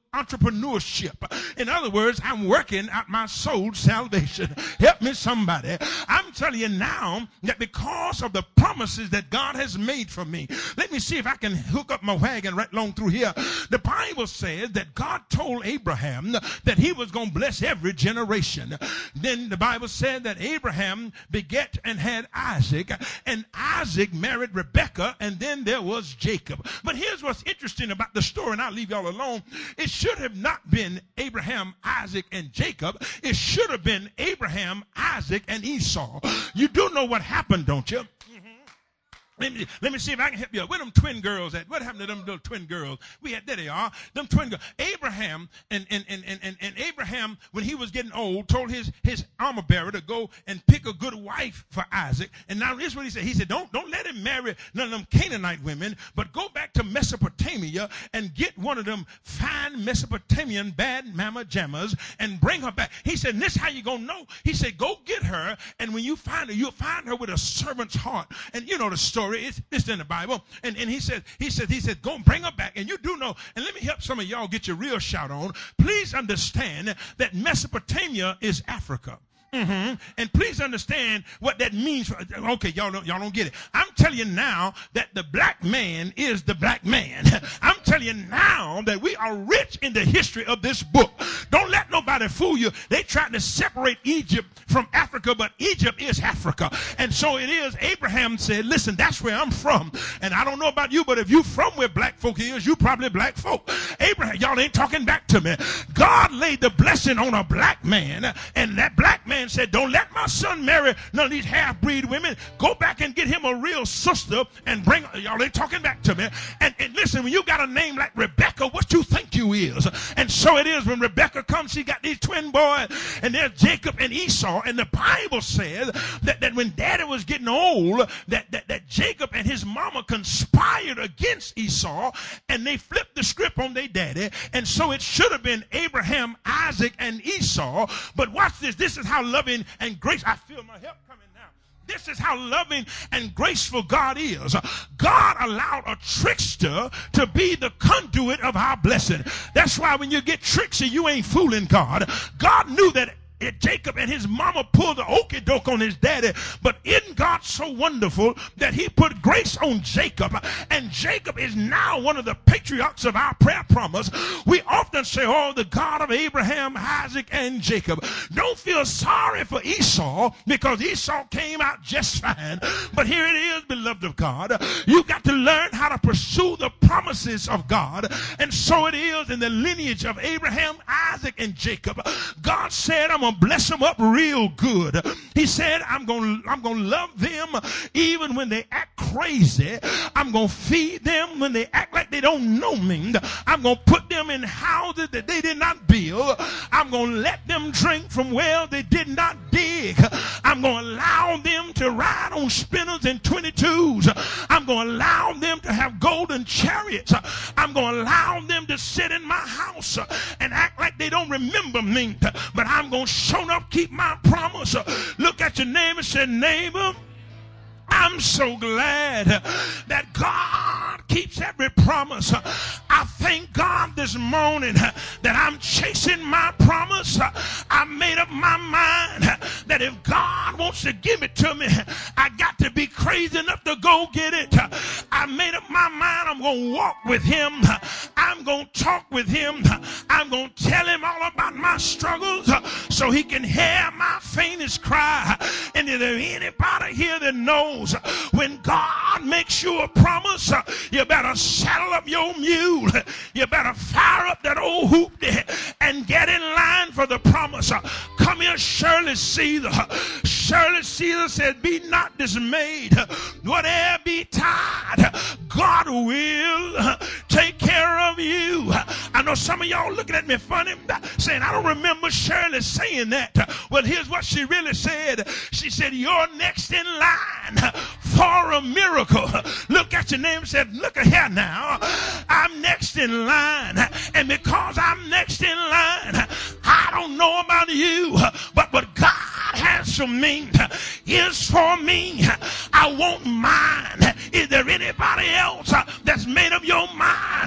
entrepreneurship. In other words, I'm working out my soul's salvation. Help me, somebody. I'm telling you now that because of the promises that God has made for me, let me see if I can hook up my wagon right along through here. The Bible says that God told Abraham that he was going to bless every generation. Then the Bible said that Abraham begat and had Isaac, and Isaac married Rebekah, and then there was Jacob. But here's what's interesting about the story, and I'll leave y'all alone. It should have not been Abraham, Isaac, and Jacob. It should have been Abraham, Isaac, and Esau. You do know what happened, don't you? Let me see if I can help you. Where them twin girls at? What happened to them little twin girls? There they are. Them twin girls. Abraham and Abraham, when he was getting old, told his armor bearer to go and pick a good wife for Isaac. And now this is what he said. He said, don't let him marry none of them Canaanite women, but go back to Mesopotamia and get one of them fine Mesopotamian bad mama jammas and bring her back. He said, this is how you gonna know. He said, go get her, and when you find her, you'll find her with a servant's heart. And you know the story. It's in the Bible. And he said, go and bring her back. And you do know, and let me help some of y'all get your real shout on. Please understand that Mesopotamia is Africa. And please understand what that means. Okay, y'all don't get it. I'm telling you now that the black man is the black man. I'm telling you now that we are rich in the history of this book. Don't let nobody fool you. They tried to separate Egypt from Africa, but Egypt is Africa. And so it is. Abraham said, listen, that's where I'm from. And I don't know about you, but if you from where black folk is, you probably black folk. Abraham, y'all ain't talking back to me. God laid the blessing on a black man, and that black man said, don't let my son marry none of these half-breed women. Go back and get him a real sister and bring her. Y'all ain't talking back to me. And listen, when you got a name like Rebecca, what you think you is? And so it is when Rebecca comes, she got these twin boys, and there's Jacob and Esau. And the Bible says that when daddy was getting old, that Jacob and his mama conspired against Esau, and they flipped the script on their daddy. And so it should have been Abraham, Isaac, and Esau. But watch this. This is how loving and grace. I feel my help coming now. This is how loving and graceful God is. God allowed a trickster to be the conduit of our blessing. That's why when you get tricksy, you ain't fooling God. God knew that Jacob and his mama pulled the okie doke on his daddy, but isn't God so wonderful that he put grace on Jacob, and Jacob is now one of the patriarchs of our prayer promise. We often say, oh, the God of Abraham, Isaac, and Jacob. Don't feel sorry for Esau, because Esau came out just fine. But here it is, beloved of God. You got to learn how to pursue the promises of God, and so it is in the lineage of Abraham, Isaac, and Jacob. God said, I'm going to bless them up real good. He said, I'm going to love them even when they act crazy. I'm going to feed them when they act like they don't know me. I'm going to put them in houses that they did not build. I'm going to let them drink from wells they did not dig. I'm going to allow them to ride on spinners and 22s. I'm going to allow them to have golden chariots. I'm going to allow them to sit in my house and act like they don't remember me. But I'm going to show up, keep my promise. Look at your neighbor and say, neighbor, I'm so glad that God keeps every promise. I thank God this morning that I'm chasing my promise. I made up my mind that if God wants to give it to me, I got to be crazy enough to go get it. I made up my mind I'm going to walk with him. I'm going to talk with him. I'm going to tell him all about my struggles so he can hear my faintest cry. And is there anybody here that knows when God makes you a promise, you better saddle up your mule. You better fire up that old hoop and get in line for the promise. Come here, Shirley Caesar. Shirley Caesar said, be not dismayed. Whatever betide, God will take care of you. I know some of y'all looking at me funny, saying, I don't remember Shirley saying that. Well, here's what she really said. She said, you're next in line for a miracle. Look at your name and said, look here now. I'm next in line. And because I'm next in line, I don't know about you, but what God has for me is for me. I want mine. Is there anybody else that's made up your mind that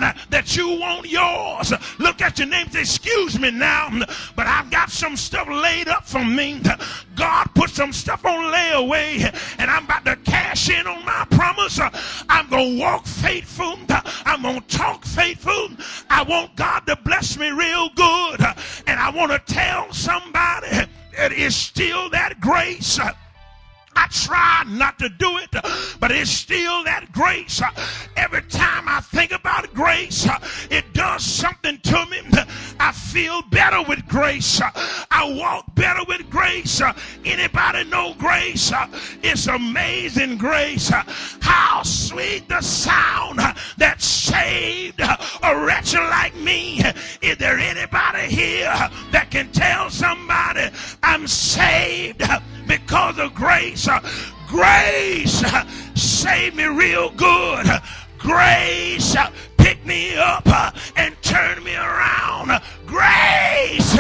that you want yours. Look at your name and say, excuse me now, but I've got some stuff laid up for me. God put some stuff on layaway, and I'm about to cash in on my promise. I'm going to walk faithful. I'm going to talk faithful. I want God to bless me real good. And I want to tell somebody it is still that grace. I try not to do it, but it's still that grace. Every time I think about grace, it does something to me. I feel better with grace. I walk better with grace. Anybody know grace? It's amazing grace. How sweet the sound that saved a wretch like me. Is there anybody here that can tell somebody I'm saved because of grace? Grace saved me real good. Grace picked me up and turned me around. Grace,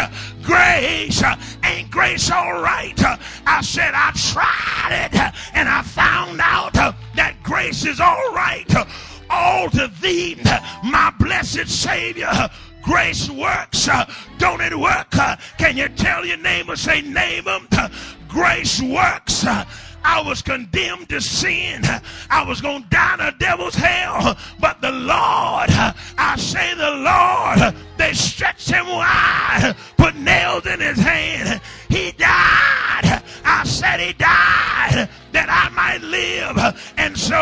ain't grace all right? I said I tried it and I found out that grace is all right. All to thee, my blessed Savior. Grace works. Don't it work? Can you tell your neighbor, say, neighbor, grace works. I was condemned to sin. I was going to die in the devil's hell. But the Lord, I say the Lord, they stretched him wide, put nails in his hand. He died. I said he died that I might live. And so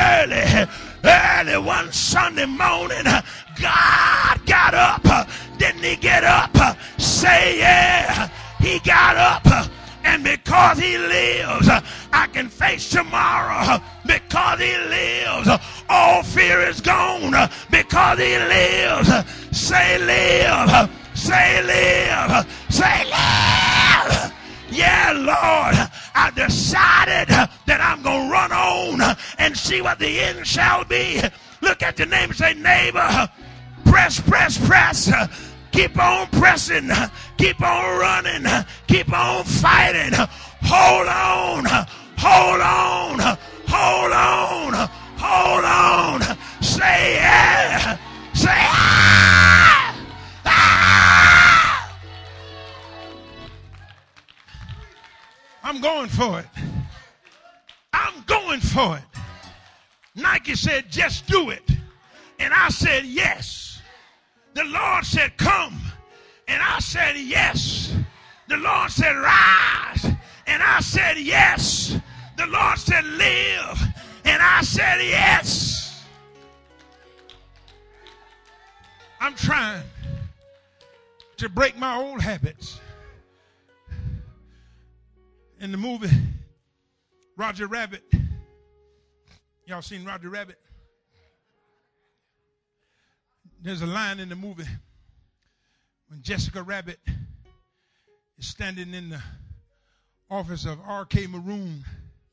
early one Sunday morning, God got up. Didn't he get up? Say yeah. He got up. And because he lives, I can face tomorrow. Because he lives, all fear is gone. Because he lives, say live, say live, say live. Yeah, Lord, I decided that I'm going to run on and see what the end shall be. Look at your neighbor and say, neighbor, press, press, press. Keep on pressing. Keep on running. Keep on fighting. Hold on. Hold on. Hold on. Hold on. Say yeah. Say ah. Ah. I'm going for it. I'm going for it. Nike said, just do it. And I said, yes. The Lord said, come. And I said, yes. The Lord said, rise. And I said, yes. The Lord said, live. And I said, yes. I'm trying to break my old habits. In the movie Roger Rabbit, y'all seen Roger Rabbit? There's a line in the movie when Jessica Rabbit is standing in the office of R.K. Maroon.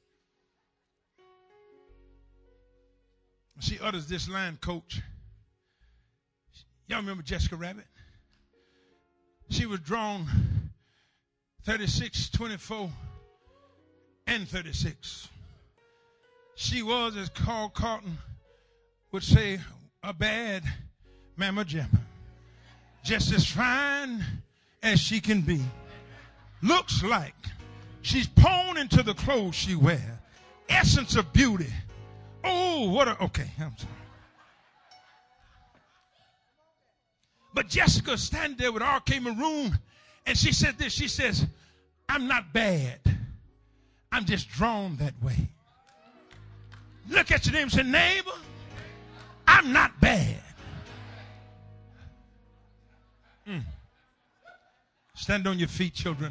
She utters this line, Coach. Y'all remember Jessica Rabbit? She was drawn 36, 24, and 36. She was, as Carl Carlton would say, a bad Mama Jamma, just as fine as she can be. Looks like she's pawned into the clothes she wears. Essence of beauty. Oh, what a, okay, I'm sorry. But Jessica standing there with R.K. Maroon, and she said this, she says, I'm not bad. I'm just drawn that way. Look at your neighbor and say, neighbor, I'm not bad. Stand on your feet, children.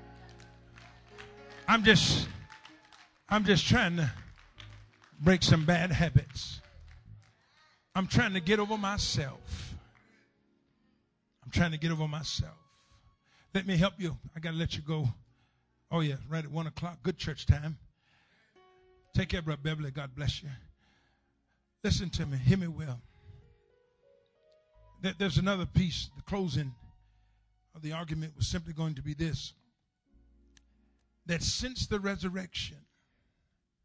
I'm just trying to break some bad habits. I'm trying to get over myself. I'm trying to get over myself. Let me help you. I got to let you go. Oh, yeah, right at 1 o'clock. Good church time. Take care, Brother Beverly. God bless you. Listen to me. Hear me well. There's another piece. The closing of the argument was simply going to be this. That since the resurrection,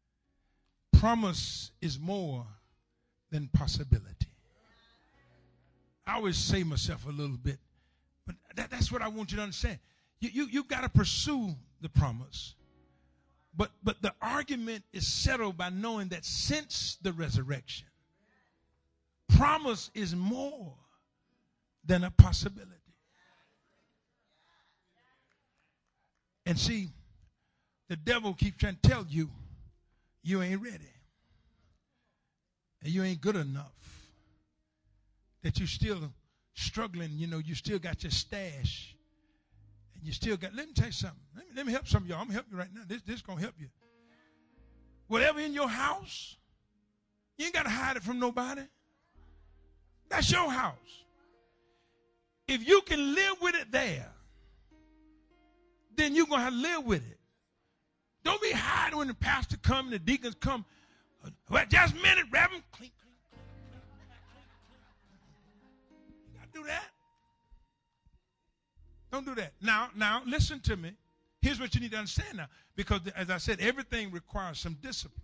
promise is more than possibility. I always save myself a little bit. But that's what I want you to understand. You got to pursue the promise. But the argument is settled by knowing that since the resurrection, promise is more than a possibility. And see, the devil keeps trying to tell you, you ain't ready. And you ain't good enough. That you still struggling, you still got your stash. And you still got, let me tell you something. Let me help some of y'all. I'm going to help you right now. This is going to help you. Whatever in your house, you ain't got to hide it from nobody. That's your house. If you can live with it there, then you're going to have to live with it. Don't be hiding when the pastor come and the deacons come. Well, just a minute, Reverend. Clink, clink, clink. You got to do that. Don't do that. Now, listen to me. Here's what you need to understand now. Because, as I said, everything requires some discipline.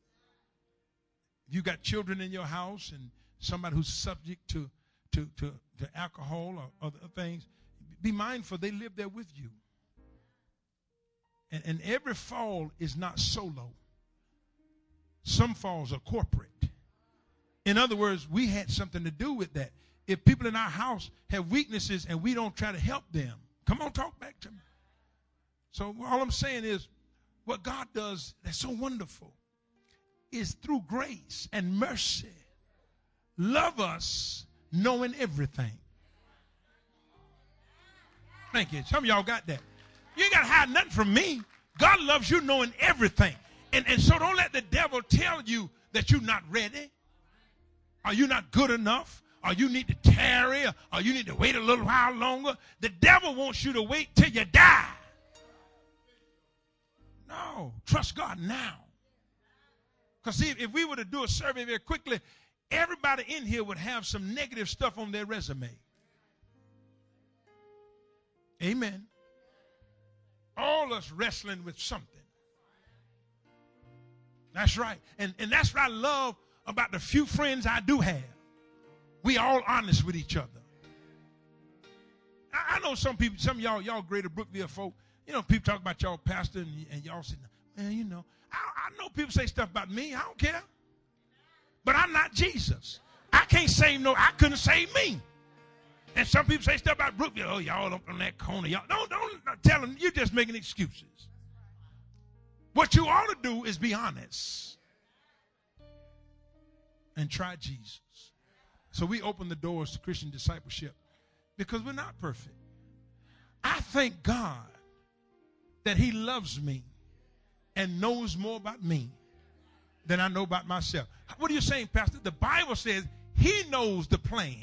If you got children in your house and somebody who's subject to alcohol or other things, be mindful they live there with you. And every fall is not solo. Some falls are corporate. In other words, we had something to do with that. If people in our house have weaknesses and we don't try to help them, come on, talk back to me. So all I'm saying is what God does that's so wonderful is through grace and mercy, love us knowing everything. Thank you. Some of y'all got that. You ain't got to hide nothing from me. God loves you knowing everything. And so don't let the devil tell you that you're not ready, or you're not good enough, or you need to tarry, or you need to wait a little while longer. The devil wants you to wait till you die. No, trust God now. Because see, if we were to do a survey very quickly, everybody in here would have some negative stuff on their resume. Amen. All us wrestling with something. That's right. And that's what I love about the few friends I do have. We all honest with each other. I know some people, some of y'all Greater Brookville folk, people talk about y'all pastor and y'all say, man, I know people say stuff about me. I don't care. But I'm not Jesus. I can't save I couldn't save me. And some people say stuff about Brookville. Oh, y'all up on that corner. Y'all don't tell them. You're just making excuses. What you ought to do is be honest and try Jesus. So we open the doors to Christian discipleship because we're not perfect. I thank God that he loves me and knows more about me than I know about myself. What are you saying, Pastor? The Bible says he knows the plan.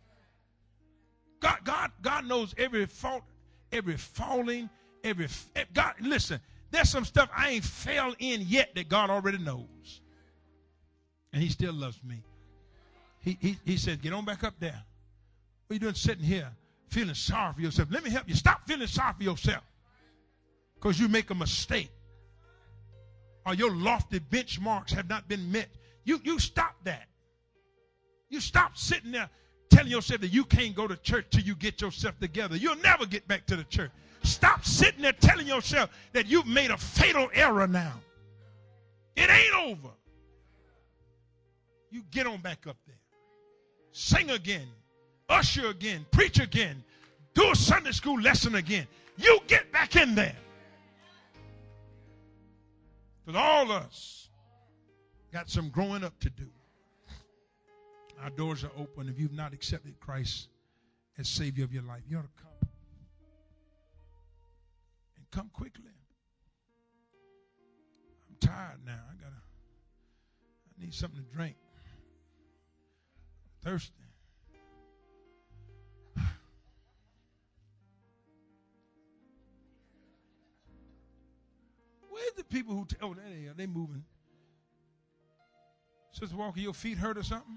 God knows every fault, every falling, God, listen, there's some stuff I ain't fell in yet that God already knows. And he still loves me. He said, get on back up there. What are you doing sitting here feeling sorry for yourself? Let me help you. Stop feeling sorry for yourself. Because you make a mistake. Or your lofty benchmarks have not been met. You stop that. You stop sitting there telling yourself that you can't go to church till you get yourself together. You'll never get back to the church. Stop sitting there telling yourself that you've made a fatal error now. It ain't over. You get on back up there. Sing again. Usher again. Preach again. Do a Sunday school lesson again. You get back in there. Because all of us got some growing up to do. Our doors are open. If you've not accepted Christ as Savior of your life, you ought to come. And come quickly. I'm tired now. I need something to drink. I'm thirsty. Where's the people who, there they are, they moving. Sister Walker, your feet hurt or something?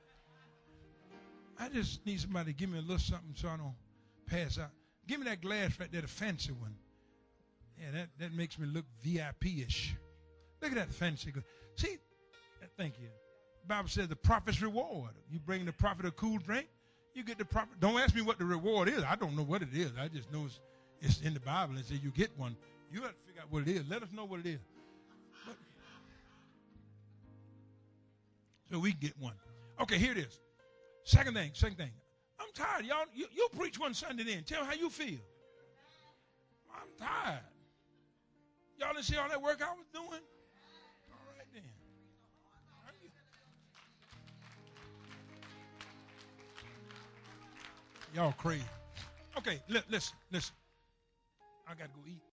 I just need somebody to give me a little something so I don't pass out. Give me that glass right there, the fancy one. Yeah, that makes me look VIP-ish. Look at that fancy glass. See, thank you. The Bible says the prophet's reward. You bring the prophet a cool drink, You get the proper. Don't ask me what the reward is. I don't know what it is. I just know it's in the Bible and say you get one. You have to figure out what it is. Let us know what it is. But, so we get one. Okay, here it is. Second thing. I'm tired. Y'all, you preach one Sunday then. Tell me how you feel. I'm tired. Y'all didn't see all that work I was doing? All right then. Y'all crazy. Okay, listen. I got to go eat.